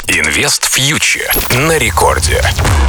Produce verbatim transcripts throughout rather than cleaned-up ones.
Инвест Фьючер на рекорде.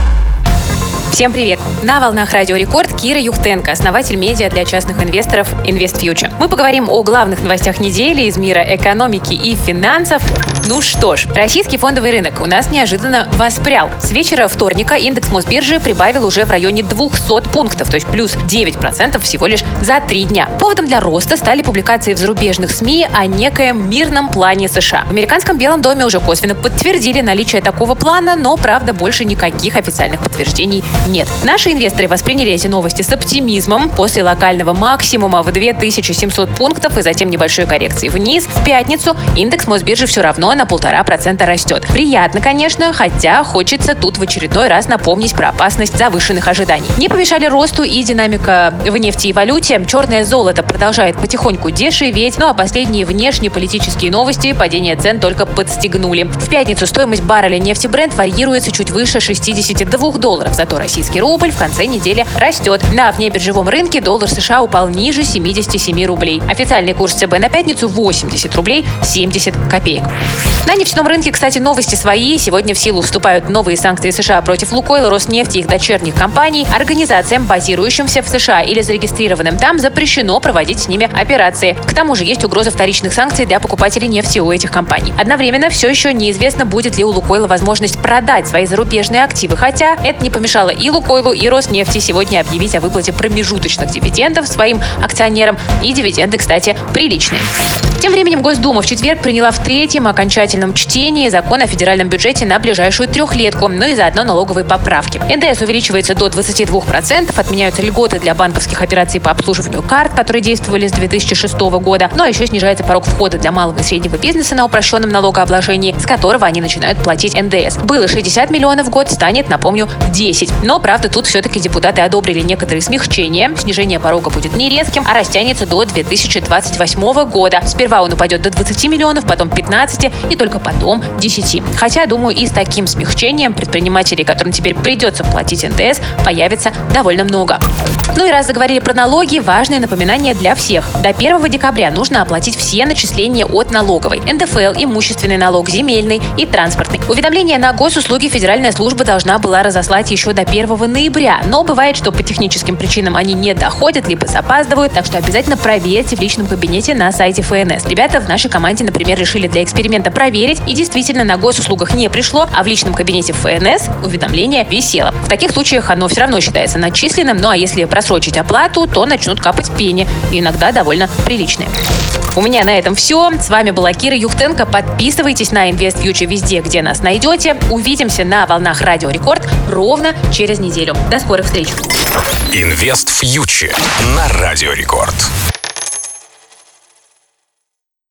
Всем привет! На волнах Радио Рекорд Кира Юхтенко, основатель медиа для частных инвесторов Инвест Future. Мы поговорим о главных новостях недели из мира экономики и финансов. Ну что ж, российский фондовый рынок у нас неожиданно воспрял. С вечера вторника индекс Мосбиржи прибавил уже в районе двухсот пунктов, то есть плюс девять процентов всего лишь за три дня. Поводом для роста стали публикации в зарубежных СМИ о некоем мирном плане США. В американском Белом доме уже косвенно подтвердили наличие такого плана, но, правда, больше никаких официальных подтверждений нет. Наши инвесторы восприняли эти новости с оптимизмом. После локального максимума в две тысячи семьсот пунктов и затем небольшой коррекции вниз, в пятницу индекс Мосбиржи все равно на полтора процента растет. Приятно, конечно, хотя хочется тут в очередной раз напомнить про опасность завышенных ожиданий. Не помешали росту и динамика в нефти и валюте. Черное золото продолжает потихоньку дешеветь, ну а последние внешнеполитические новости падение цен только подстегнули. В пятницу стоимость барреля нефти Brent варьируется чуть выше шестидесяти двух долларов, зато российский рубль в конце недели растет. На внебиржевом рынке доллар США упал ниже семидесяти семи рублей. Официальный курс ЦБ на пятницу восемьдесят рублей семьдесят копеек. На нефтяном рынке, кстати, новости свои. Сегодня в силу вступают новые санкции США против Лукойла, Роснефти и их дочерних компаний. Организациям, базирующимся в США или зарегистрированным там, запрещено проводить с ними операции. К тому же есть угроза вторичных санкций для покупателей нефти у этих компаний. Одновременно все еще неизвестно, будет ли у Лукойла возможность продать свои зарубежные активы, хотя это не помешало и Лукойлу, и Роснефти сегодня объявить о выплате промежуточных дивидендов своим акционерам. И дивиденды, кстати, приличные. Тем временем Госдума в четверг приняла в третьем окончательном чтении закон о федеральном бюджете на ближайшую трехлетку, ну и заодно налоговые поправки. эн дэ эс увеличивается до двадцати двух процентов, отменяются льготы для банковских операций по обслуживанию карт, которые действовали с две тысячи шестого года, ну а еще снижается порог входа для малого и среднего бизнеса на упрощенном налогообложении, с которого они начинают платить эн дэ эс. Было шестьдесят миллионов в год, станет, напомню, десять. Но, правда, тут все-таки депутаты одобрили некоторые смягчения. Снижение порога будет не резким, а растянется до две тысячи двадцать восьмого года. Сперва он упадет до двадцати миллионов, потом пятнадцати и только потом десяти. Хотя, думаю, и с таким смягчением предпринимателей, которым теперь придется платить эн дэ эс, появится довольно много. Ну и раз заговорили про налоги, важное напоминание для всех. До первого декабря нужно оплатить все начисления от налоговой. эн дэ эф эл, имущественный налог, земельный и транспортный. Уведомление на госуслуги федеральная служба должна была разослать еще до первого ноября. Но бывает, что по техническим причинам они не доходят, либо запаздывают, так что обязательно проверьте в личном кабинете на сайте эф эн эс. Ребята в нашей команде, например, решили для эксперимента проверить, и действительно на госуслугах не пришло, а в личном кабинете эф эн эс уведомление висело. В таких случаях оно все равно считается начисленным, ну а если просрочить оплату, то начнут капать пени, и иногда довольно приличные. У меня на этом все. С вами была Кира Юхтенко. Подписывайтесь на Инвест Фьючер везде, где нас найдете. Увидимся на волнах Радио Рекорд ровно через неделю. До скорых встреч. Инвест Фьючер на Радио Рекорд.